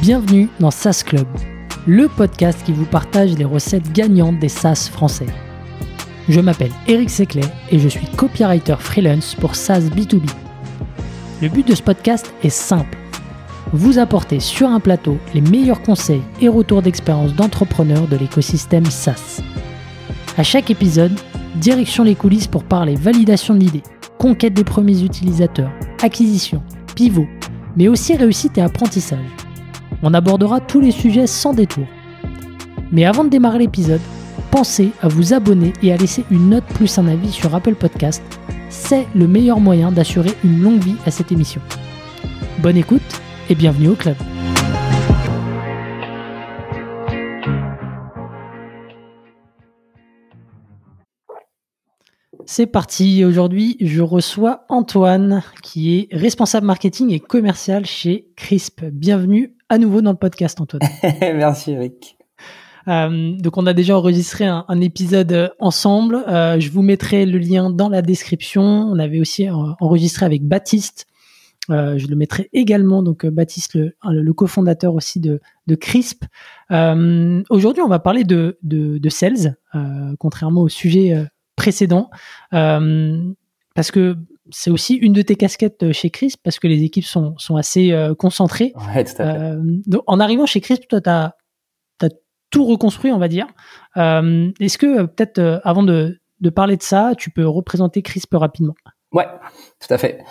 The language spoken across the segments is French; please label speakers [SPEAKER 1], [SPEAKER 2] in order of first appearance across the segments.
[SPEAKER 1] Bienvenue dans SaaS Club, le podcast qui vous partage les recettes gagnantes des SaaS français. Je m'appelle Eric Seclet et je suis copywriter freelance pour SaaS B2B. Le but de ce podcast est simple, vous apporter sur un plateau les meilleurs conseils et retours d'expérience d'entrepreneurs de l'écosystème SaaS. À chaque épisode, direction les coulisses pour parler validation de l'idée, conquête des premiers utilisateurs, acquisition, pivot, mais aussi réussite et apprentissage. On abordera tous les sujets sans détour. Mais avant de démarrer l'épisode, pensez à vous abonner et à laisser une note plus un avis sur Apple Podcast. C'est le meilleur moyen d'assurer une longue vie à cette émission. Bonne écoute et bienvenue au club. C'est parti, aujourd'hui je reçois Antoine qui est responsable marketing et commercial chez Crisp. Bienvenue à nouveau dans le podcast Antoine.
[SPEAKER 2] Merci Eric.
[SPEAKER 1] Donc on a déjà enregistré un épisode ensemble, je vous mettrai le lien dans la description. On avait aussi enregistré avec Baptiste, je le mettrai également, donc Baptiste le cofondateur aussi de Crisp. Aujourd'hui on va parler de sales, contrairement au sujet précédent, parce que c'est aussi une de tes casquettes chez Crisp, parce que les équipes sont assez concentrées.
[SPEAKER 2] Ouais, tout à fait.
[SPEAKER 1] Donc, en arrivant chez Crisp, toi, tu as tout reconstruit, on va dire. Est-ce que peut-être, avant de parler de ça, tu peux représenter Crisp rapidement?
[SPEAKER 2] Ouais, tout à fait.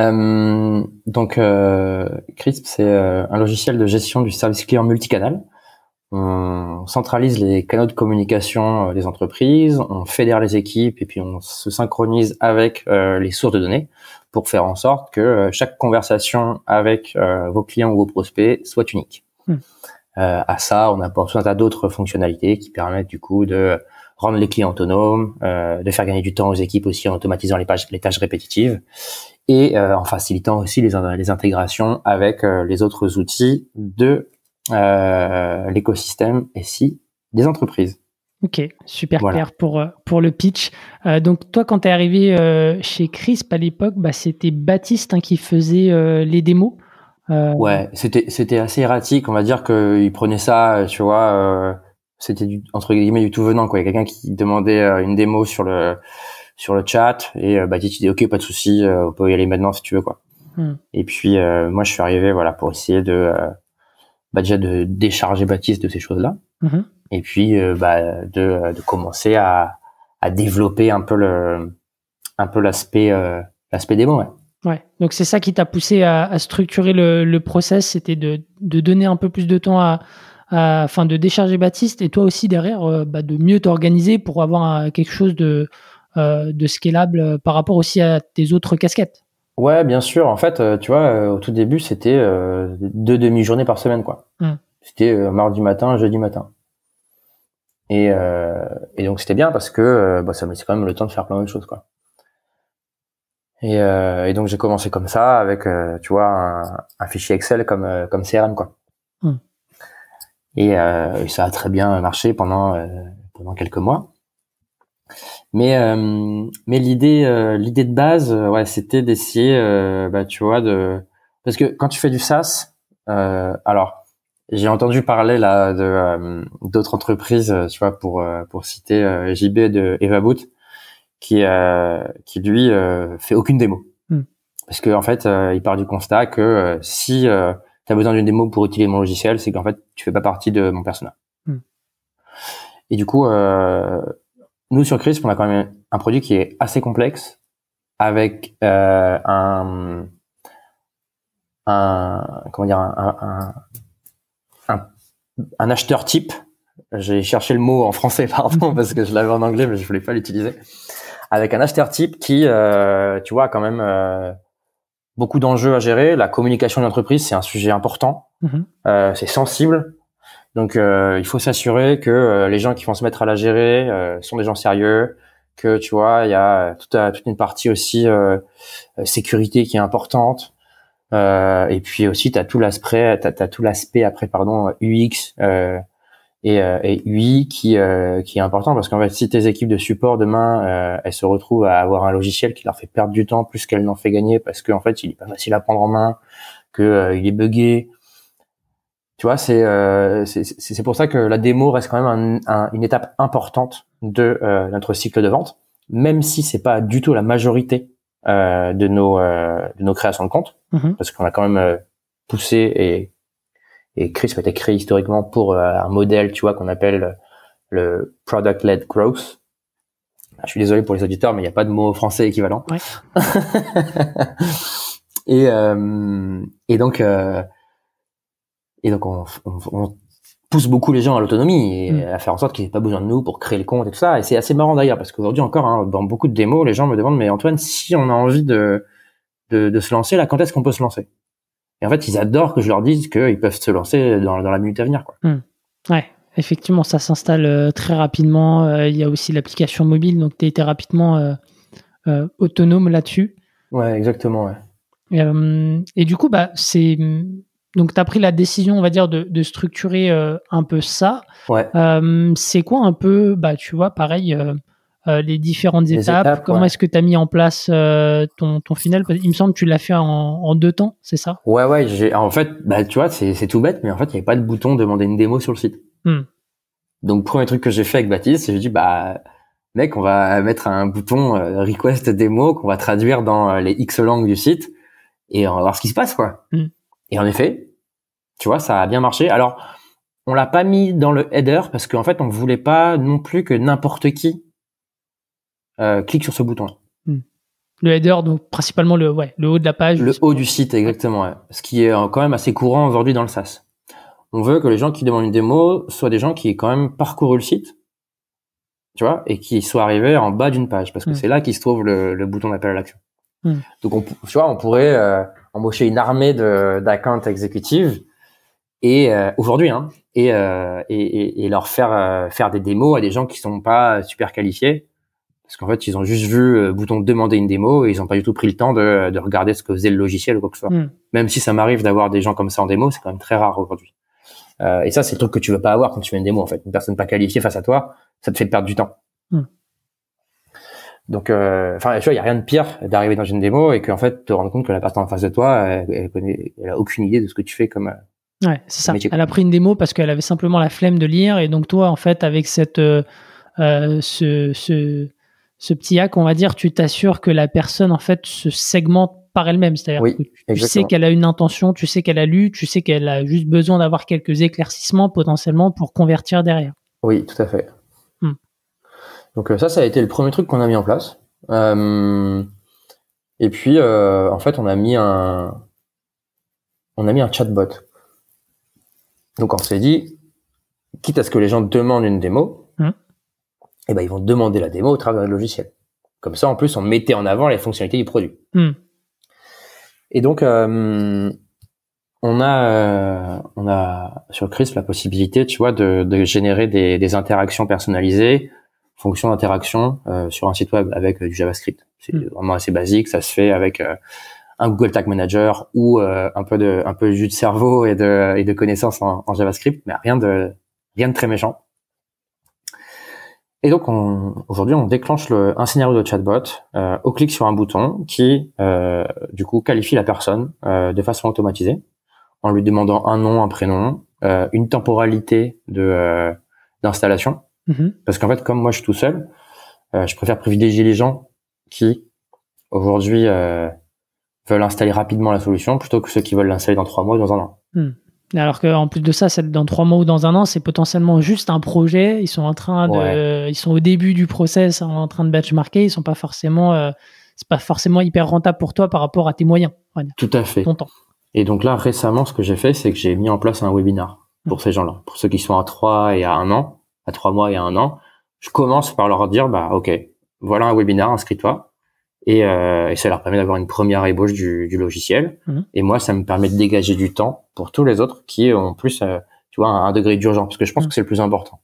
[SPEAKER 2] Donc, Crisp, c'est un logiciel de gestion du service client multicanal. On centralise les canaux de communication des entreprises, on fédère les équipes et puis on se synchronise avec les sources de données pour faire en sorte que chaque conversation avec vos clients ou vos prospects soit unique. À ça, on apporte tout un tas d'autres fonctionnalités qui permettent du coup de rendre les clients autonomes, de faire gagner du temps aux équipes aussi en automatisant les tâches répétitives et en facilitant aussi les intégrations avec les autres outils de l'écosystème SI des entreprises.
[SPEAKER 1] Ok, super clair pour le pitch. Donc toi, quand tu es arrivé chez Crisp à l'époque, c'était Baptiste qui faisait les démos.
[SPEAKER 2] Ouais, c'était assez erratique. On va dire qu'il prenait ça, tu vois, c'était entre guillemets du tout venant, quoi. Il y a quelqu'un qui demandait une démo sur le chat et Baptiste dit ok, pas de souci, on peut y aller maintenant si tu veux, quoi. Et puis moi je suis arrivé pour essayer déjà de décharger Baptiste de ces choses-là, et puis de commencer à développer un peu l'aspect démo, ouais.
[SPEAKER 1] Ouais, donc c'est ça qui t'a poussé à structurer le process, c'était de donner un peu plus de temps de décharger Baptiste et toi aussi derrière de mieux t'organiser pour avoir quelque chose de scalable par rapport aussi à tes autres casquettes.
[SPEAKER 2] Ouais, bien sûr. En fait, tu vois, au tout début, c'était 2 demi-journées par semaine, quoi. C'était mardi matin, jeudi matin. Et donc c'était bien parce que ça me laissait quand même le temps de faire plein d'autres choses, quoi. Et donc j'ai commencé comme ça avec tu vois un fichier Excel comme CRM, quoi. Et ça a très bien marché pendant quelques mois. Mais l'idée de base, c'était d'essayer tu vois parce que quand tu fais du SaaS, alors j'ai entendu parler là d'autres entreprises, tu vois, pour citer JB de EvaBoot qui lui fait aucune démo. Parce que en fait il part du constat que si tu as besoin d'une démo pour utiliser mon logiciel, c'est qu'en fait tu fais pas partie de mon persona. Et du coup nous sur Crisp, on a quand même un produit qui est assez complexe avec un acheteur type. J'ai cherché le mot en français, pardon, parce que je l'avais en anglais, mais je voulais pas l'utiliser. Avec un acheteur type qui, tu vois, a quand même beaucoup d'enjeux à gérer. La communication d'entreprise, c'est un sujet important. C'est sensible. Donc, il faut s'assurer que les gens qui vont se mettre à la gérer sont des gens sérieux, que tu vois, il y a toute une partie aussi sécurité qui est importante. Et puis aussi, t'as tout l'aspect après, UX et UI qui est important parce qu'en fait, si tes équipes de support demain, elles se retrouvent à avoir un logiciel qui leur fait perdre du temps plus qu'elles n'en fait gagner parce qu'en fait, il est pas facile à prendre en main, que il est buggé. Tu vois, c'est pour ça que la démo reste quand même une étape importante de notre cycle de vente, même si c'est pas du tout la majorité de nos créations de compte, parce qu'on a quand même poussé et Crisp a été créé historiquement pour un modèle, tu vois, qu'on appelle le product-led growth. Je suis désolé pour les auditeurs, mais il n'y a pas de mot français équivalent.
[SPEAKER 1] Ouais.
[SPEAKER 2] Et donc on pousse beaucoup les gens à l'autonomie et à faire en sorte qu'ils n'aient pas besoin de nous pour créer le compte et tout ça. Et c'est assez marrant d'ailleurs, parce qu'aujourd'hui encore, dans beaucoup de démos, les gens me demandent, mais Antoine, si on a envie de se lancer, là, quand est-ce qu'on peut se lancer? Et en fait, ils adorent que je leur dise qu'ils peuvent se lancer dans la minute à venir, quoi.
[SPEAKER 1] Ouais, effectivement, ça s'installe très rapidement. Il y a aussi l'application mobile, donc tu es rapidement autonome là-dessus.
[SPEAKER 2] Ouais, exactement, ouais.
[SPEAKER 1] Et du coup, donc tu as pris la décision, on va dire, de structurer un peu ça.
[SPEAKER 2] Ouais.
[SPEAKER 1] C'est quoi un peu, tu vois, pareil, les différentes étapes? Comment est-ce que tu as mis en place ton funnel? Il me semble que tu l'as fait en 2 temps, c'est ça?
[SPEAKER 2] Ouais, en fait, tu vois, c'est tout bête, mais en fait, il n'y avait pas de bouton demander une démo sur le site. Donc, premier truc que j'ai fait avec Baptiste, c'est que j'ai dit, mec, on va mettre un bouton request démo qu'on va traduire dans les X langues du site et on va voir ce qui se passe, quoi. Et en effet, tu vois, ça a bien marché. Alors, on l'a pas mis dans le header parce qu'en fait, on voulait pas non plus que n'importe qui clique sur ce bouton-là.
[SPEAKER 1] Le header, donc principalement le haut de la page.
[SPEAKER 2] Le haut du site, exactement. Ouais. Ce qui est quand même assez courant aujourd'hui dans le SaaS. On veut que les gens qui demandent une démo soient des gens qui aient quand même parcouru le site, tu vois, et qui soient arrivés en bas d'une page, parce que c'est là qu'il se trouve le bouton d'appel à l'action. Donc, tu vois, on pourrait embaucher une armée d'account exécutives et aujourd'hui, et leur faire des démos à des gens qui sont pas super qualifiés. Parce qu'en fait, ils ont juste vu le bouton demander une démo et ils ont pas du tout pris le temps de regarder ce que faisait le logiciel ou quoi que ce soit. Même si ça m'arrive d'avoir des gens comme ça en démo, c'est quand même très rare aujourd'hui. Et ça, c'est le truc que tu veux pas avoir quand tu fais une démo, en fait. Une personne pas qualifiée face à toi, ça te fait perdre du temps. Donc, tu vois, il y a rien de pire d'arriver dans une démo et qu'en fait, te rendre compte que la personne en face de toi, elle a aucune idée de ce que tu fais comme
[SPEAKER 1] ouais, c'est ça. Elle a pris une démo parce qu'elle avait simplement la flemme de lire et donc toi, en fait, avec ce petit hack, on va dire, tu t'assures que la personne, en fait, se segmente par elle-même. C'est-à-dire que tu sais qu'elle a une intention, tu sais qu'elle a lu, tu sais qu'elle a juste besoin d'avoir quelques éclaircissements potentiellement pour convertir derrière.
[SPEAKER 2] Oui, tout à fait. Donc ça a été le premier truc qu'on a mis en place. Et puis, en fait, on a mis un chatbot. Donc on s'est dit, quitte à ce que les gens demandent une démo, et ils vont demander la démo au travers du logiciel. Comme ça, en plus, on mettait en avant les fonctionnalités du produit. Et donc, on a sur Crisp la possibilité, tu vois, de générer des interactions personnalisées, fonction d'interaction sur un site web avec du JavaScript. C'est vraiment assez basique. Ça se fait avec un Google Tag Manager ou un peu de jus de cerveau et de connaissances en JavaScript, mais rien de très méchant. Et donc, aujourd'hui, on déclenche un scénario de chatbot au clic sur un bouton qui, du coup, qualifie la personne de façon automatisée en lui demandant un nom, un prénom, une temporalité d'installation. Parce qu'en fait, comme moi, je suis tout seul, je préfère privilégier les gens qui, aujourd'hui, veulent installer rapidement la solution plutôt que ceux qui veulent l'installer dans 3 mois ou dans un an.
[SPEAKER 1] Alors qu'en plus de ça, dans 3 mois ou dans un an, c'est potentiellement juste un projet. Ils sont en train ils sont au début du process, en train de benchmarker. Ils sont pas forcément, c'est pas forcément hyper rentable pour toi par rapport à tes moyens.
[SPEAKER 2] Tout à fait.
[SPEAKER 1] Ton temps.
[SPEAKER 2] Et donc là, récemment, ce que j'ai fait, c'est que j'ai mis en place un webinar pour ces gens-là, pour ceux qui sont à 3 et à 1 an, à 3 mois et à 1 an. Je commence par leur dire, ok, voilà un webinar, inscris-toi. Et ça leur permet d'avoir une première ébauche du logiciel. Et moi, ça me permet de dégager du temps pour tous les autres qui ont plus, tu vois, un degré d'urgence, parce que je pense que c'est le plus important.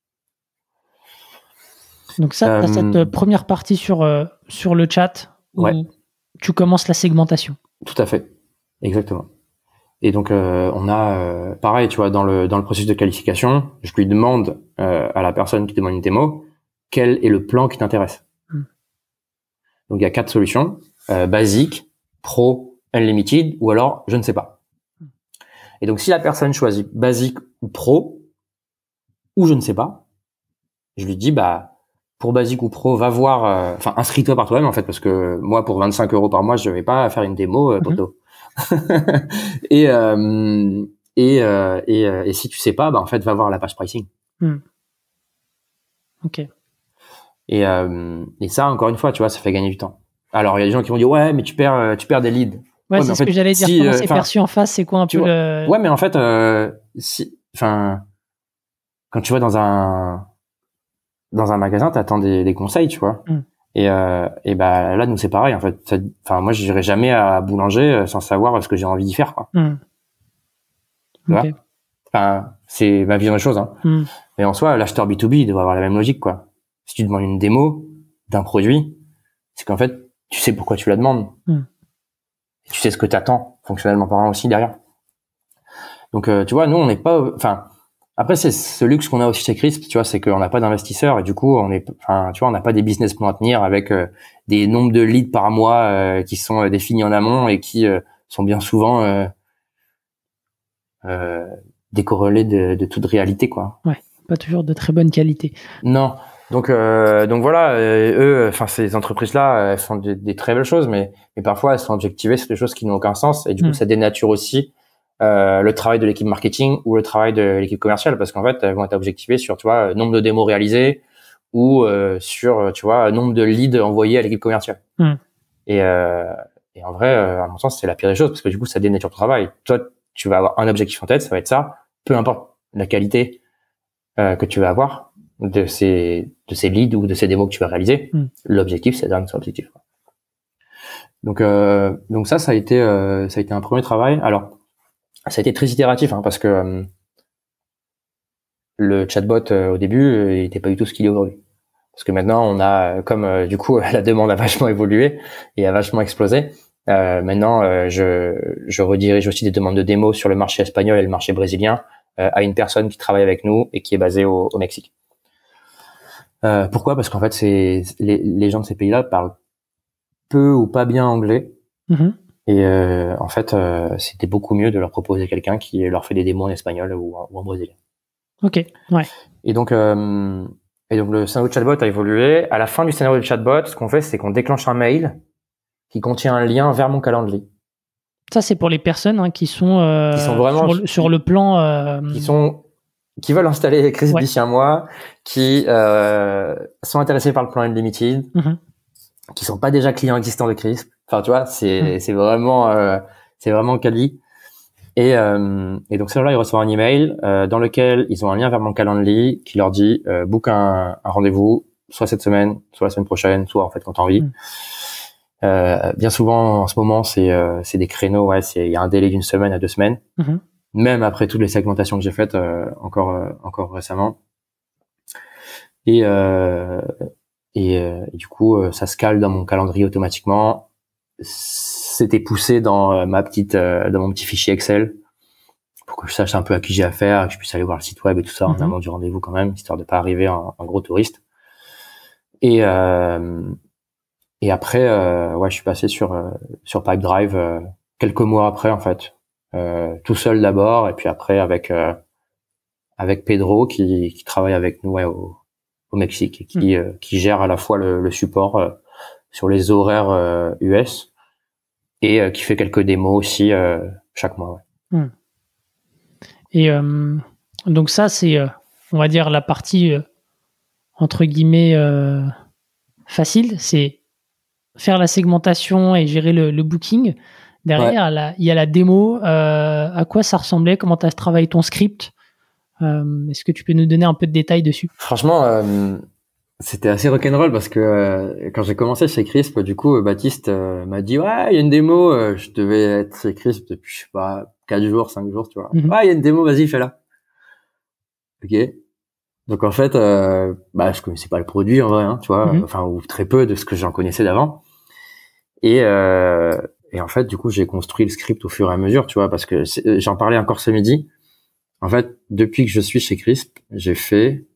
[SPEAKER 1] Donc ça, t'as cette première partie sur le chat où tu commences la segmentation.
[SPEAKER 2] Tout à fait, exactement. Et donc on a pareil, tu vois, dans le processus de qualification, je lui demande à la personne qui demande une démo quel est le plan qui t'intéresse. Donc il y a 4 solutions basique, pro, unlimited ou alors je ne sais pas. Et donc, si la personne choisit basique ou pro, ou je ne sais pas, je lui dis, pour basique ou pro, va voir, inscris-toi par toi-même, en fait, parce que moi, pour 25 € par mois, je vais pas faire une démo, poto. Et si tu sais pas, en fait, va voir la page pricing.
[SPEAKER 1] Ok.
[SPEAKER 2] Et ça, encore une fois, tu vois, ça fait gagner du temps. Alors, il y a des gens qui vont dire, ouais, mais tu perds des leads.
[SPEAKER 1] Ouais, c'est ce que j'allais dire. Comment c'est perçu en face, c'est quoi un peu le...
[SPEAKER 2] Ouais, mais en fait, quand tu vas dans un magasin, t'attends des conseils, tu vois. Et là, nous, c'est pareil, en fait. Moi, je n'irai jamais à Boulanger sans savoir ce que j'ai envie d'y faire, quoi. Tu vois? C'est ma vision des choses, hein. Mais en soi, l'acheteur B2B, il devrait avoir la même logique, quoi. Si tu demandes une démo d'un produit, c'est qu'en fait, tu sais pourquoi tu la demandes. Et tu sais ce que t'attends, fonctionnellement parlant aussi, derrière. Donc, tu vois, nous, on n'est pas, après, c'est ce luxe qu'on a aussi chez Crisp, tu vois, c'est qu'on n'a pas d'investisseurs et du coup, on n'a pas des business plans à tenir avec des nombres de leads par mois qui sont définis en amont et qui sont bien souvent décorrélés de toute réalité, quoi.
[SPEAKER 1] Ouais, pas toujours de très bonne qualité.
[SPEAKER 2] Non. Donc voilà, eux, ces entreprises-là, elles font des très belles choses, mais parfois elles sont objectivées sur des choses qui n'ont aucun sens et du coup, ça dénature aussi le travail de l'équipe marketing ou le travail de l'équipe commerciale, parce qu'en fait, elles vont être objectivées sur, tu vois, nombre de démos réalisées ou sur, tu vois, nombre de leads envoyés à l'équipe commerciale. Et en vrai, à mon sens, c'est la pire des choses, parce que du coup, ça dénature ton travail. Toi, tu vas avoir un objectif en tête, ça va être ça, peu importe la qualité que tu vas avoir de ces leads ou de ces démos que tu vas réaliser. L'objectif, c'est d'atteindre son objectif. Donc ça a été un premier travail. Alors, ça a été très itératif, parce que le chatbot au début, il n'était pas du tout ce qu'il est aujourd'hui. Parce que maintenant, on a, comme du coup la demande a vachement évolué et a vachement explosé. Maintenant, je redirige aussi des demandes de démos sur le marché espagnol et le marché brésilien à une personne qui travaille avec nous et qui est basée au Mexique. Pourquoi ? Parce qu'en fait, les gens de ces pays-là parlent peu ou pas bien anglais. Et en fait, c'était beaucoup mieux de leur proposer quelqu'un qui leur fait des démos en espagnol ou en brésilien.
[SPEAKER 1] Ok, ouais.
[SPEAKER 2] Et donc le scénario de chatbot a évolué. À la fin du scénario de chatbot, ce qu'on fait, c'est qu'on déclenche un mail qui contient un lien vers mon calendrier.
[SPEAKER 1] Ça, c'est pour les personnes qui sont vraiment sur le plan...
[SPEAKER 2] qui veulent installer Crisp d'ici un mois, qui sont intéressés par le plan Unlimited, qui sont pas déjà clients existants de Crisp. Enfin, tu vois, c'est vraiment quali. Et donc ces gens-là, ils reçoivent un email dans lequel ils ont un lien vers mon calendrier qui leur dit book un rendez-vous, soit cette semaine, soit la semaine prochaine, soit en fait quand t'as envie. Bien souvent en ce moment, c'est des créneaux, il y a un délai d'1 semaine à 2 semaines. Même après toutes les segmentations que j'ai faites encore récemment. Et du coup, ça se cale dans mon calendrier automatiquement. C'était poussé dans mon petit fichier Excel pour que je sache un peu à qui j'ai affaire, que je puisse aller voir le site web et tout ça en amont du rendez-vous quand même, histoire de pas arriver en gros touriste. Et après, je suis passé sur Pipedrive quelques mois après en fait, tout seul d'abord, et puis après avec Pedro qui travaille avec nous au Mexique et qui gère à la fois le support sur les horaires US et qui fait quelques démos aussi chaque mois.
[SPEAKER 1] Et donc ça, c'est, on va dire, la partie entre guillemets facile, c'est faire la segmentation et gérer le booking. Derrière, il y a la démo. À quoi ça ressemblait ? Comment tu as travaillé ton script ? Est-ce que tu peux nous donner un peu de détails dessus ?
[SPEAKER 2] Franchement, c'était assez rock'n'roll parce que quand j'ai commencé chez Crisp, du coup, Baptiste m'a dit ouais, il y a une démo. Je devais être chez Crisp depuis, je sais pas, 4 jours, 5 jours, tu vois. Ouais, il y a une démo, vas-y, fais-la. Ok. Donc en fait, je connaissais pas le produit en vrai, tu vois, ou très peu de ce que j'en connaissais d'avant. Et en fait, du coup, j'ai construit le script au fur et à mesure, tu vois, parce que j'en parlais encore ce midi. En fait, depuis que je suis chez Crisp, j'ai fait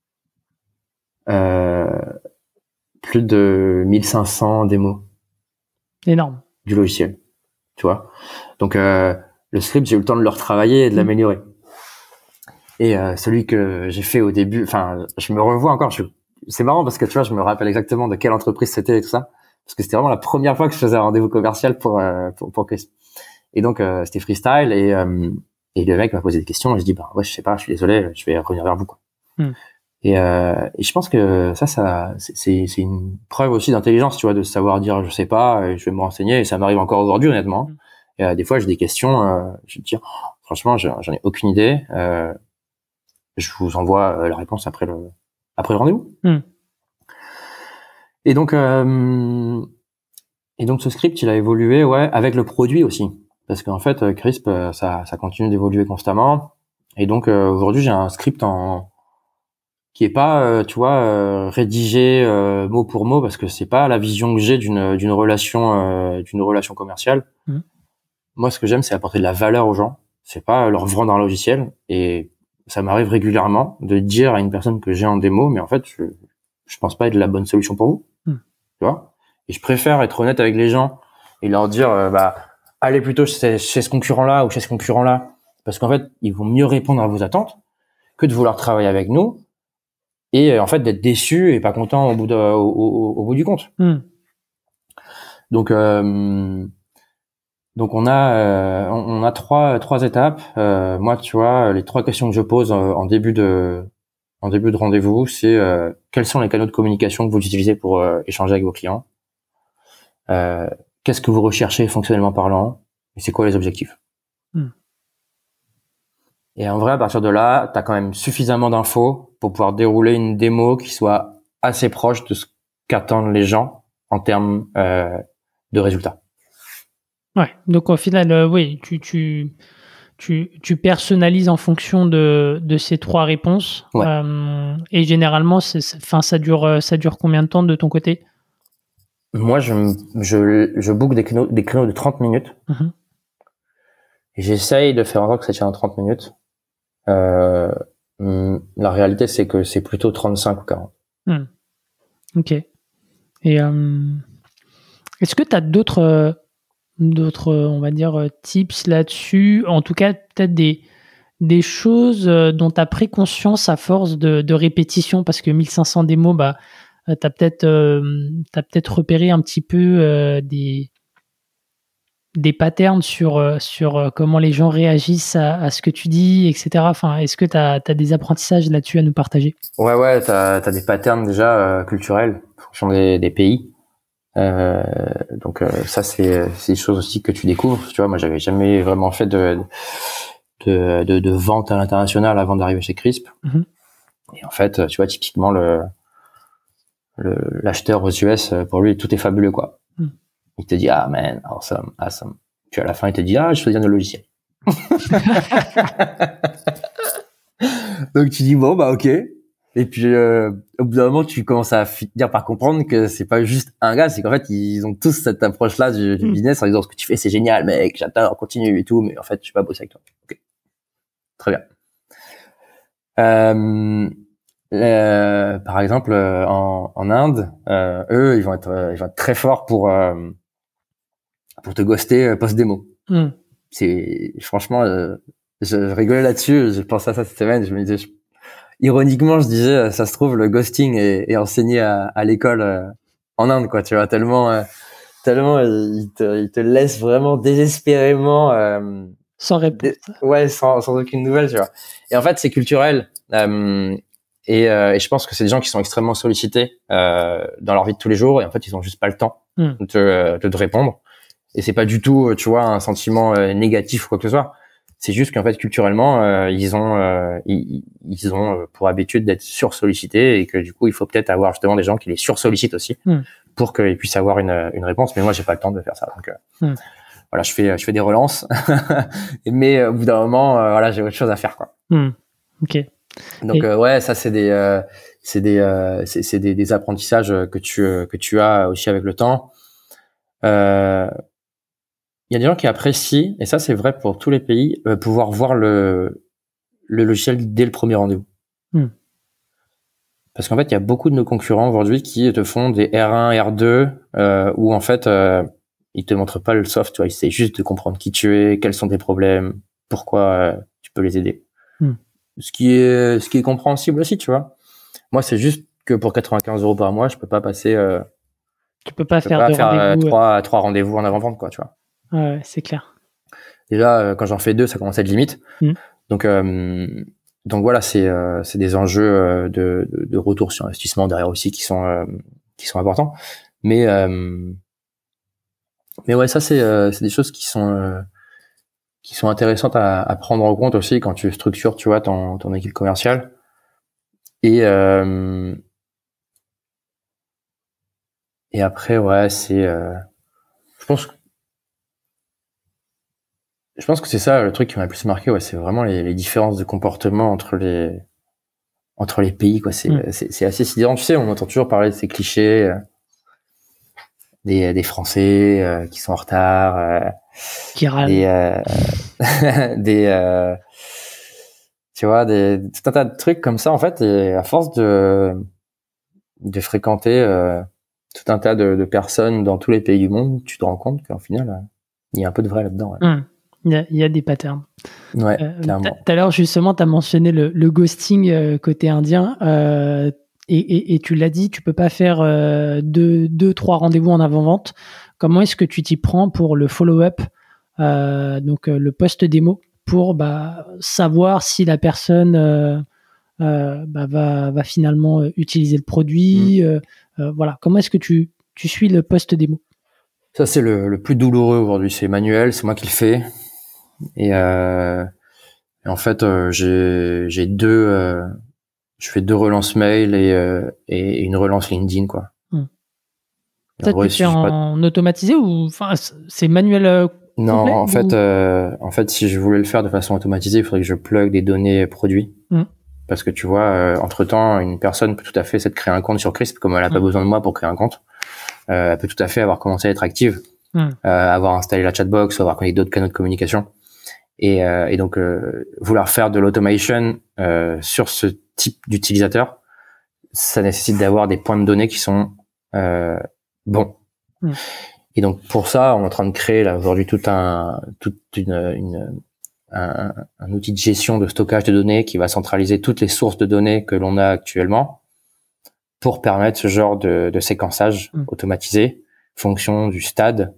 [SPEAKER 2] plus de 1500 démos.
[SPEAKER 1] Énorme.
[SPEAKER 2] Du logiciel, tu vois. Donc le script, j'ai eu le temps de le retravailler et de l'améliorer. Et celui que j'ai fait au début, enfin, je me revois encore. C'est marrant parce que tu vois, je me rappelle exactement de quelle entreprise c'était et tout ça, parce que c'était vraiment la première fois que je faisais un rendez-vous commercial pour Chris. Et donc c'était freestyle et le mec m'a posé des questions et je dis bah ouais, je sais pas, je suis désolé, je vais revenir vers vous quoi. Et je pense que ça c'est une preuve aussi d'intelligence, tu vois, de savoir dire je sais pas, et je vais me renseigner, et ça m'arrive encore aujourd'hui honnêtement. Et des fois j'ai des questions, je vais te dire franchement j'en ai aucune idée. Je vous envoie la réponse après le rendez-vous. Et donc ce script il a évolué avec le produit aussi, parce qu'en fait Crisp ça continue d'évoluer constamment. Et donc aujourd'hui j'ai un script qui est pas tu vois rédigé mot pour mot, parce que c'est pas la vision que j'ai d'une relation commerciale. Moi ce que j'aime c'est apporter de la valeur aux gens, c'est pas leur vendre un logiciel. Et ça m'arrive régulièrement de dire à une personne que j'ai en démo mais en fait je pense pas être la bonne solution pour vous. Tu vois, et je préfère être honnête avec les gens et leur dire bah allez plutôt chez ce concurrent là ou chez ce concurrent là, parce qu'en fait ils vont mieux répondre à vos attentes, que de vouloir travailler avec nous et en fait d'être déçu et pas content au bout du compte. Donc on a trois étapes. Moi tu vois, les 3 questions que je pose en début de rendez-vous, c'est quels sont les canaux de communication que vous utilisez pour échanger avec vos clients, qu'est-ce que vous recherchez fonctionnellement parlant, et c'est quoi les objectifs. Et en vrai, à partir de là, tu as quand même suffisamment d'infos pour pouvoir dérouler une démo qui soit assez proche de ce qu'attendent les gens en termes de résultats.
[SPEAKER 1] Ouais, donc au final, oui, tu personnalises en fonction de ces 3 réponses. Et généralement, ça dure combien de temps de ton côté?
[SPEAKER 2] Moi, je book des créneaux de 30 minutes. Et j'essaye de faire en sorte que ça tienne en 30 minutes. La réalité, c'est que c'est plutôt 35 ou 40.
[SPEAKER 1] Ok. Et est-ce que tu as d'autres, on va dire, tips là-dessus? En tout cas, peut-être des choses dont tu as pris conscience à force de répétition, parce que 1500 démos, bah, tu as peut-être repéré un petit peu des patterns sur comment les gens réagissent à ce que tu dis, etc. Enfin, est-ce que tu as des apprentissages là-dessus à nous partager?
[SPEAKER 2] Ouais, t'as des patterns déjà culturels en fonction des pays. Donc ça c'est des choses aussi que tu découvres. Tu vois, moi j'avais jamais vraiment fait de vente à l'international avant d'arriver chez Crisp. Et en fait, tu vois, typiquement l'acheteur aux US, pour lui tout est fabuleux quoi. Il te dit ah man, awesome. Puis à la fin il te dit ah je choisis un logiciel. Donc tu dis bon bah ok. Et puis au bout d'un moment tu commences à finir par comprendre que c'est pas juste un gars, c'est qu'en fait ils ont tous cette approche là du business en disant ce que tu fais c'est génial mec, j'adore, continue et tout, mais en fait je suis pas bosser avec toi. Ok, très bien. Par exemple en Inde, eux ils vont être très forts pour te ghoster post démo. C'est franchement je rigolais là-dessus, je pensais à ça cette semaine, je me disais ironiquement, je disais, ça se trouve, le ghosting est enseigné à l'école en Inde, quoi. Tu vois, tellement il te laisse vraiment désespérément
[SPEAKER 1] sans réponse.
[SPEAKER 2] Sans aucune nouvelle, tu vois. Et en fait, c'est culturel. Et je pense que c'est des gens qui sont extrêmement sollicités dans leur vie de tous les jours, et en fait, ils ont juste pas le temps de te répondre. Et c'est pas du tout, tu vois, un sentiment négatif ou quoi que ce soit. C'est juste qu'en fait culturellement ils ont pour habitude d'être sursollicités, et que du coup il faut peut-être avoir justement des gens qui les sursollicitent aussi pour qu'ils puissent avoir une réponse. Mais moi j'ai pas le temps de faire ça, donc voilà, je fais des relances mais au bout d'un moment voilà, j'ai autre chose à faire quoi.
[SPEAKER 1] Ok.
[SPEAKER 2] Donc ça c'est des apprentissages que tu as aussi avec le temps. Il y a des gens qui apprécient, et ça c'est vrai pour tous les pays, pouvoir voir le logiciel dès le premier rendez-vous. Parce qu'en fait, il y a beaucoup de nos concurrents aujourd'hui qui te font des R1, R2, où en fait, il te montre pas le soft, tu vois. Il essaie juste de comprendre qui tu es, quels sont tes problèmes, pourquoi tu peux les aider. Ce qui est compréhensible aussi, tu vois. Moi, c'est juste que pour 95 € par mois, je peux pas passer.
[SPEAKER 1] Tu peux pas faire de rendez-vous.
[SPEAKER 2] Trois rendez-vous en avant-vente, quoi, tu vois.
[SPEAKER 1] Ouais, c'est clair.
[SPEAKER 2] Déjà, quand j'en fais 2, ça commence à être limite. Donc voilà, c'est des enjeux de retour sur investissement derrière aussi qui sont importants. Mais ouais, ça c'est des choses qui sont intéressantes à prendre en compte aussi quand tu structures, tu vois, ton équipe commerciale. Et après, ouais, c'est je pense que c'est ça le truc qui m'a le plus marqué, ouais, c'est vraiment les différences de comportement entre les pays, quoi. C'est assez sidérant. Tu sais, on entend toujours parler de ces clichés des Français qui sont en retard,
[SPEAKER 1] qui râlent,
[SPEAKER 2] tu vois, tout un tas de trucs comme ça en fait. Et à force de fréquenter tout un tas de personnes dans tous les pays du monde, tu te rends compte qu'en final, il y a un peu de vrai là-dedans. Ouais.
[SPEAKER 1] Il y a des patterns.
[SPEAKER 2] Ouais, clairement.
[SPEAKER 1] Tout à l'heure, justement, tu as mentionné le ghosting côté indien. Et tu l'as dit, tu peux pas faire 2-3 rendez-vous en avant-vente. Comment est-ce que tu t'y prends pour le follow-up, donc le post-démo, pour savoir si la personne va finalement utiliser le produit. Voilà. Comment est-ce que tu suis le post-démo ?
[SPEAKER 2] Ça, c'est le plus douloureux aujourd'hui. C'est manuel, c'est moi qui le fais. Et en fait, je fais 2 relances mail et une relance LinkedIn, quoi.
[SPEAKER 1] Ça, tu fais en automatisé ou c'est manuel
[SPEAKER 2] Non,
[SPEAKER 1] complet,
[SPEAKER 2] en fait, si je voulais le faire de façon automatisée, il faudrait que je plug des données produits. Parce que tu vois, entre-temps, une personne peut tout à fait essayer de créer un compte sur Crisp, comme elle n'a pas besoin de moi pour créer un compte. Elle peut tout à fait avoir commencé à être active, avoir installé la chatbox, avoir connecté d'autres canaux de communication. Et donc, vouloir faire de l'automation sur ce type d'utilisateur, ça nécessite d'avoir des points de données qui sont bons. Et donc, pour ça, on est en train de créer là aujourd'hui un outil de gestion de stockage de données qui va centraliser toutes les sources de données que l'on a actuellement pour permettre ce genre de séquençage automatisé, fonction du stade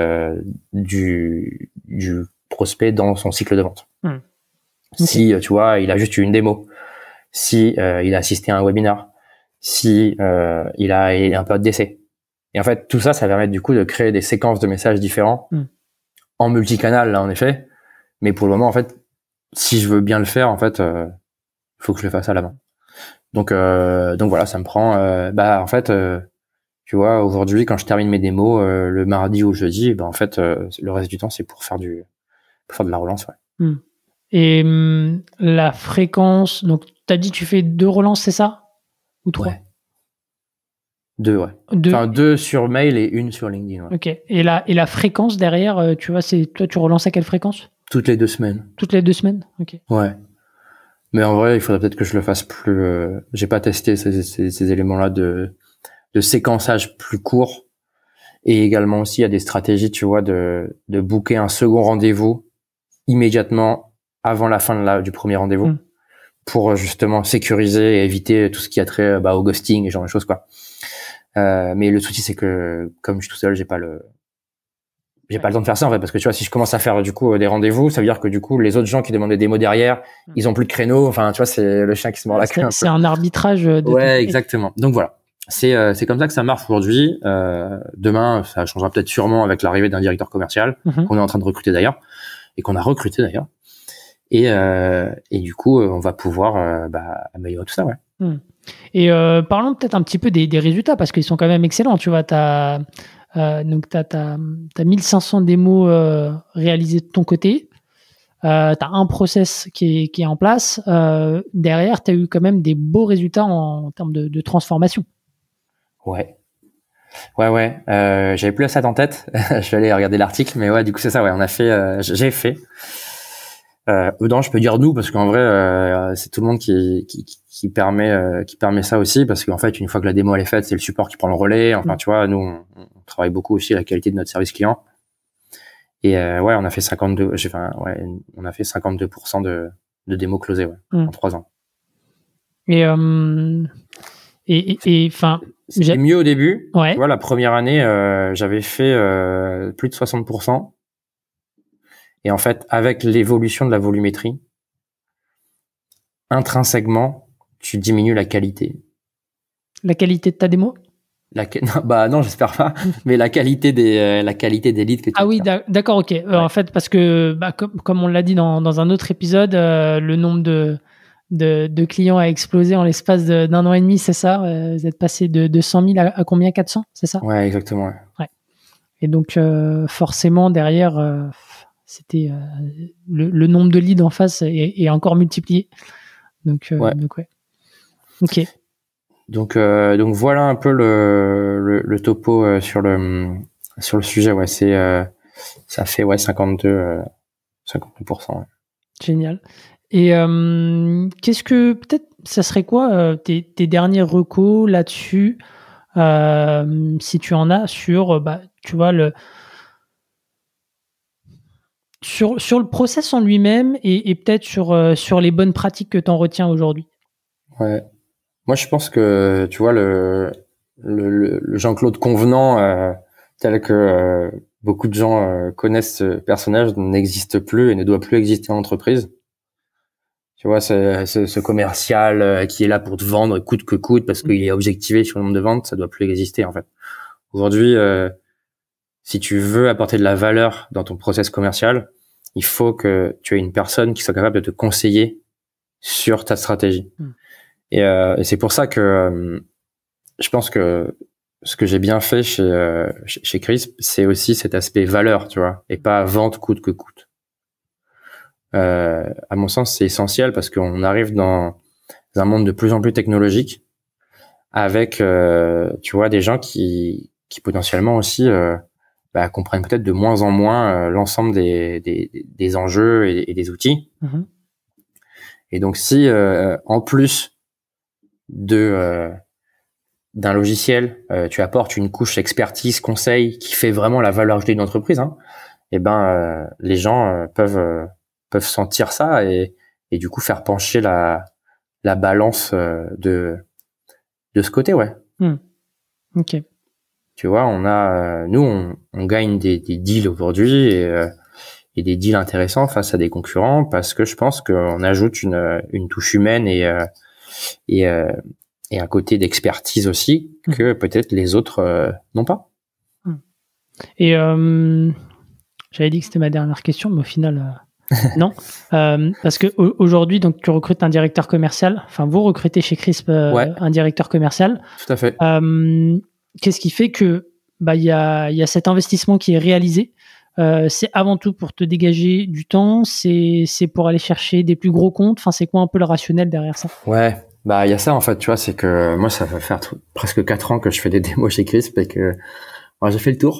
[SPEAKER 2] du prospect dans son cycle de vente. Si tu vois, il a juste eu une démo, si il a assisté à un webinar, si il a un peu d'essai. Et en fait, tout ça, ça va permettre du coup de créer des séquences de messages différents en multicanal, là, en effet. Mais pour le moment, en fait, si je veux bien le faire, en fait, faut que je le fasse à la main. Donc voilà, ça me prend, en fait, tu vois, aujourd'hui, quand je termine mes démos, le mardi ou le jeudi, en fait, le reste du temps, c'est pour faire de la relance, ouais.
[SPEAKER 1] Et la fréquence, donc, t'as dit, tu fais 2 relances, c'est ça? Ou 3?
[SPEAKER 2] Ouais. 2, ouais. 2 sur mail et 1 sur LinkedIn, ouais.
[SPEAKER 1] Ok. Et la fréquence derrière, tu vois, toi, tu relances à quelle fréquence?
[SPEAKER 2] Toutes les 2 semaines.
[SPEAKER 1] Toutes les 2 semaines? Ok.
[SPEAKER 2] Ouais. Mais en vrai, il faudrait peut-être que je le fasse plus. J'ai pas testé ces éléments-là de séquençage plus court. Et également aussi, il y a des stratégies, tu vois, de booker un second rendez-vous immédiatement avant la fin du premier rendez-vous pour justement sécuriser et éviter tout ce qui a trait au ghosting et genre de choses, quoi. Mais le souci, c'est que comme je suis tout seul, j'ai pas le temps de faire ça, en fait, parce que tu vois, si je commence à faire du coup des rendez-vous, ça veut dire que du coup les autres gens qui demandent des démos derrière, ils ont plus de créneaux. Enfin, tu vois, c'est le chien qui se mord la queue.
[SPEAKER 1] C'est un arbitrage.
[SPEAKER 2] Ouais, exactement. Donc voilà, c'est comme ça que ça marche aujourd'hui. Demain, ça changera peut-être sûrement avec l'arrivée d'un directeur commercial qu'on est en train de recruter d'ailleurs et qu'on a recruté d'ailleurs. Et du coup, on va pouvoir améliorer tout ça, ouais.
[SPEAKER 1] Et parlons peut-être un petit peu des résultats parce qu'ils sont quand même excellents. Tu vois, t'as 1500 démos réalisées de ton côté. T'as un process qui est en place. Derrière, t'as eu quand même des beaux résultats en termes de transformation.
[SPEAKER 2] Ouais. J'avais plus la stat en tête. Je vais aller regarder l'article, mais ouais, du coup c'est ça. Ouais, j'ai fait. Non, je peux dire nous parce qu'en vrai, c'est tout le monde qui permet ça aussi, parce qu'en fait, une fois que la démo elle est faite, c'est le support qui prend le relais. Enfin, tu vois, nous on travaille beaucoup aussi la qualité de notre service client. Et ouais, on a fait 52% de démo closées en 3 ans.
[SPEAKER 1] Et enfin,
[SPEAKER 2] c'était mieux au début.
[SPEAKER 1] Ouais.
[SPEAKER 2] Tu vois, la première année, j'avais fait plus de 60%. Et en fait, avec l'évolution de la volumétrie, intrinsèquement, tu diminues la qualité.
[SPEAKER 1] La qualité de ta démo?
[SPEAKER 2] Non, j'espère pas. Mais la qualité des leads que tu
[SPEAKER 1] Ah oui, d'accord, ok.
[SPEAKER 2] Ouais.
[SPEAKER 1] En fait, parce que comme on l'a dit dans un autre épisode, le nombre de clients a explosé en l'espace d'un an et demi, c'est ça? Vous êtes passé de 100 000 à combien? 400, c'est ça?
[SPEAKER 2] Ouais, exactement. Ouais.
[SPEAKER 1] Et donc, forcément, derrière, c'était le nombre de leads en face est encore multiplié. Donc, ouais. Ok.
[SPEAKER 2] Donc voilà un peu le topo sur le sujet. Ouais, ça fait 52%. Ouais.
[SPEAKER 1] Génial. Et qu'est-ce que peut-être ça serait quoi tes derniers recos là-dessus, si tu en as, sur tu vois sur le process en lui-même et peut-être sur les bonnes pratiques que tu en retiens aujourd'hui.
[SPEAKER 2] Ouais. Moi, je pense que, tu vois, le Jean-Claude Convenant, tel que beaucoup de gens connaissent ce personnage, n'existe plus et ne doit plus exister en entreprise. Tu vois, ce commercial qui est là pour te vendre coûte que coûte parce qu'il est objectivé sur le nombre de ventes, ça doit plus exister en fait. Aujourd'hui, si tu veux apporter de la valeur dans ton process commercial, il faut que tu aies une personne qui soit capable de te conseiller sur ta stratégie. Et c'est pour ça que je pense que ce que j'ai bien fait chez Crisp, c'est aussi cet aspect valeur, tu vois, et pas vente coûte que coûte. À mon sens, c'est essentiel parce qu'on arrive dans un monde de plus en plus technologique avec, tu vois, des gens qui potentiellement aussi comprennent peut-être de moins en moins l'ensemble des enjeux et des outils.
[SPEAKER 1] Mm-hmm.
[SPEAKER 2] Et donc, si en plus d'un logiciel, tu apportes une couche expertise, conseil qui fait vraiment la valeur ajoutée d'une entreprise, et les gens peuvent sentir ça et du coup faire pencher la balance de ce côté, ouais.
[SPEAKER 1] Ok.
[SPEAKER 2] Tu vois, nous on gagne des deals aujourd'hui et des deals intéressants face à des concurrents parce que je pense qu'on ajoute une touche humaine et un côté d'expertise aussi que peut-être les autres n'ont pas.
[SPEAKER 1] Et j'avais dit que c'était ma dernière question, mais au final, non. Parce que aujourd'hui, donc, tu recrutes un directeur commercial. Enfin, vous recrutez chez Crisp un directeur commercial.
[SPEAKER 2] Tout à fait.
[SPEAKER 1] Qu'est-ce qui fait que il y a cet investissement qui est réalisé? C'est avant tout pour te dégager du temps, c'est pour aller chercher des plus gros comptes. Enfin, c'est quoi un peu le rationnel derrière ça?
[SPEAKER 2] Ouais, il y a ça en fait, tu vois, c'est que moi ça va faire presque 4 ans que je fais des démos chez Crisp et que j'ai fait le tour.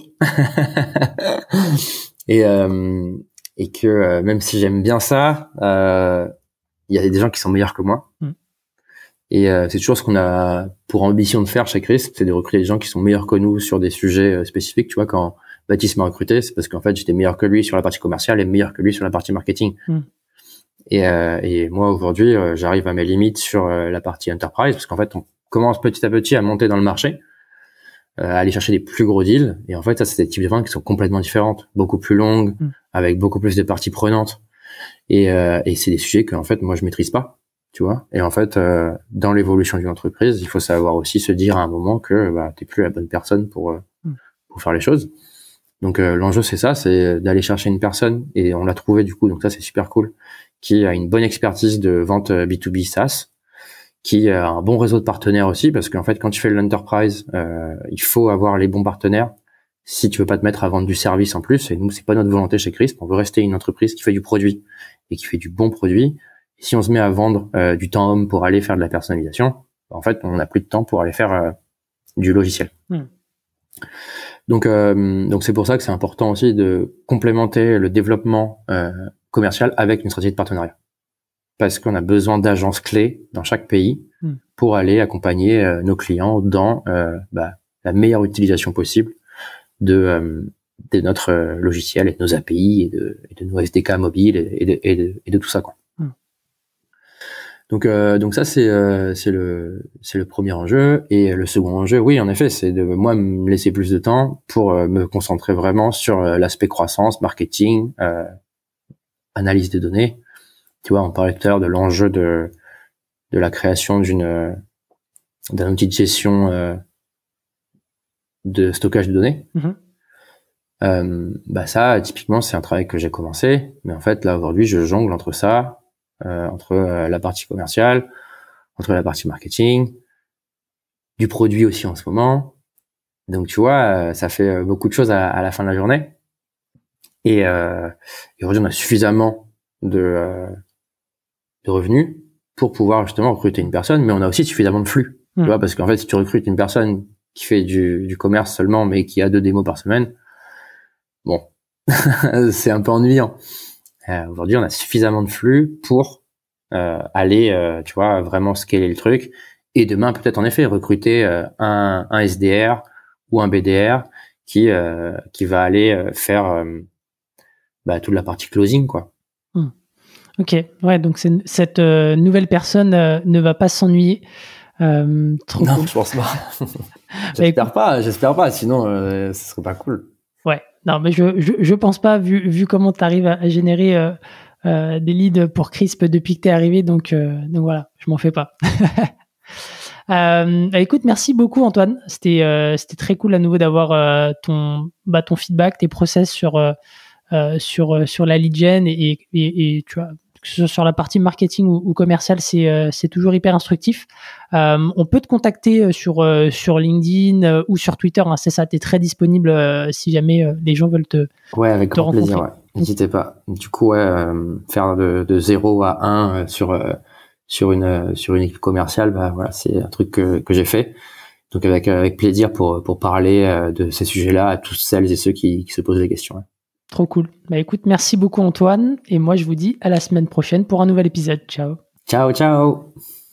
[SPEAKER 2] et que même si j'aime bien ça, il y a des gens qui sont meilleurs que moi. Et c'est toujours ce qu'on a pour ambition de faire chez Crisp, c'est de recruter des gens qui sont meilleurs que nous sur des sujets spécifiques. Tu vois, quand Baptiste m'a recruté, c'est parce qu'en fait j'étais meilleur que lui sur la partie commerciale et meilleur que lui sur la partie marketing. Et moi aujourd'hui, j'arrive à mes limites sur la partie enterprise parce qu'en fait on commence petit à petit à monter dans le marché, à aller chercher des plus gros deals. Et en fait ça c'est des types de ventes qui sont complètement différentes, beaucoup plus longues, avec beaucoup plus de parties prenantes. Et c'est des sujets que en fait moi je maîtrise pas. Tu vois, et en fait, dans l'évolution d'une entreprise, il faut savoir aussi se dire à un moment que t'es plus la bonne personne pour faire les choses. Donc l'enjeu c'est ça, c'est d'aller chercher une personne et on l'a trouvé du coup, donc ça c'est super cool, qui a une bonne expertise de vente B2B SaaS, qui a un bon réseau de partenaires aussi, parce qu'en fait quand tu fais de l'enterprise, il faut avoir les bons partenaires si tu veux pas te mettre à vendre du service en plus. Et nous c'est pas notre volonté chez Crisp, on veut rester une entreprise qui fait du produit et qui fait du bon produit. Si on se met à vendre du temps homme pour aller faire de la personnalisation, en fait, on n'a plus de temps pour aller faire du logiciel. Donc c'est pour ça que c'est important aussi de complémenter le développement commerciale avec une stratégie de partenariat. Parce qu'on a besoin d'agences clés dans chaque pays pour aller accompagner nos clients dans la meilleure utilisation possible de notre logiciel et de nos API et de nos SDK mobiles et de tout ça, quoi. Donc ça c'est le premier enjeu, et le second enjeu, oui, en effet, c'est de moi me laisser plus de temps pour me concentrer vraiment sur l'aspect croissance, marketing, analyse des données. Tu vois, on parlait tout à l'heure de l'enjeu de la création d'un outil de gestion de stockage de données. Ça, typiquement, c'est un travail que j'ai commencé, mais en fait, là, aujourd'hui, je jongle entre ça, entre la partie commerciale, entre la partie marketing, du produit aussi en ce moment. Donc, tu vois, ça fait beaucoup de choses à la fin de la journée. Et aujourd'hui, on a suffisamment de revenus pour pouvoir justement recruter une personne, mais on a aussi suffisamment de flux. Tu vois, parce qu'en fait, si tu recrutes une personne qui fait du commerce seulement, mais qui a 2 démos par semaine, bon, c'est un peu ennuyant. Aujourd'hui, on a suffisamment de flux pour aller, tu vois, vraiment scaler le truc. Et demain, peut-être en effet recruter un SDR ou un BDR qui va aller faire toute la partie closing, quoi.
[SPEAKER 1] Ok, ouais, donc cette nouvelle personne ne va pas s'ennuyer.
[SPEAKER 2] Non, cool. Je pense pas. J'espère pas. Sinon, ce serait pas cool.
[SPEAKER 1] Ouais, non, mais je pense pas, vu comment tu arrives à générer des leads pour Crisp depuis que tu es arrivé, donc voilà, je m'en fais pas. Écoute, merci beaucoup Antoine, c'était très cool à nouveau d'avoir ton feedback, tes process sur la lead gen et tu vois, que ce soit sur la partie marketing ou commerciale, c'est toujours hyper instructif. On peut te contacter sur LinkedIn ou sur Twitter, hein, c'est ça, tu es très disponible si jamais les gens veulent te
[SPEAKER 2] avec grand
[SPEAKER 1] rencontrer.
[SPEAKER 2] Plaisir, ouais. N'hésitez pas. Du coup, faire de 0 à 1 sur une équipe commerciale, voilà, c'est un truc que j'ai fait. Donc avec plaisir pour parler de ces sujets-là à tous celles et ceux qui se posent des questions. Ouais.
[SPEAKER 1] Trop cool. Écoute, merci beaucoup Antoine, et moi je vous dis à la semaine prochaine pour un nouvel épisode. Ciao.
[SPEAKER 2] Ciao, ciao.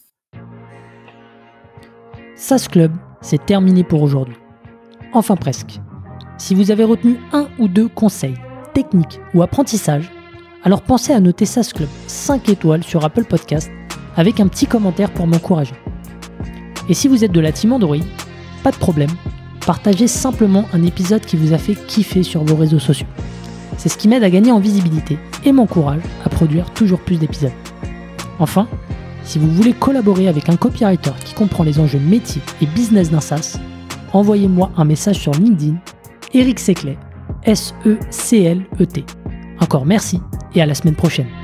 [SPEAKER 1] SaaS Club, c'est terminé pour aujourd'hui. Enfin presque. Si vous avez retenu 1 ou 2 conseils, techniques ou apprentissages, alors pensez à noter SaaS Club 5 étoiles sur Apple Podcast avec un petit commentaire pour m'encourager. Et si vous êtes de la team Android, pas de problème, partagez simplement un épisode qui vous a fait kiffer sur vos réseaux sociaux. C'est ce qui m'aide à gagner en visibilité et m'encourage à produire toujours plus d'épisodes. Enfin, si vous voulez collaborer avec un copywriter qui comprend les enjeux métiers et business d'un SaaS, envoyez-moi un message sur LinkedIn, Eric Seclet, SECLET. Encore merci et à la semaine prochaine.